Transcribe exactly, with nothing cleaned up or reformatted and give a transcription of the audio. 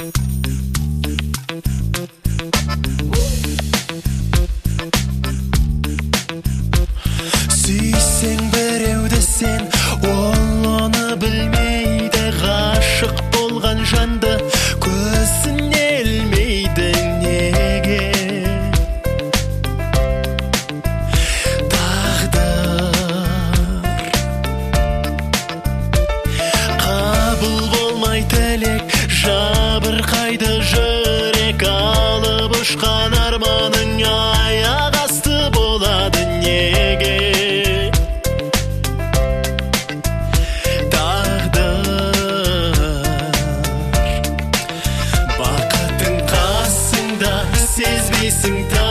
Сүйсең біреуді сен, ол оны білмейді. Ғашық болған жанды көзіне ілмейді неге? Қабыл болмай тілек, жабырқайды жүрек. Алып ұшқан арманың аяқ асты болады неге? Тағдыр бақытың қасыңда, сезбейсің.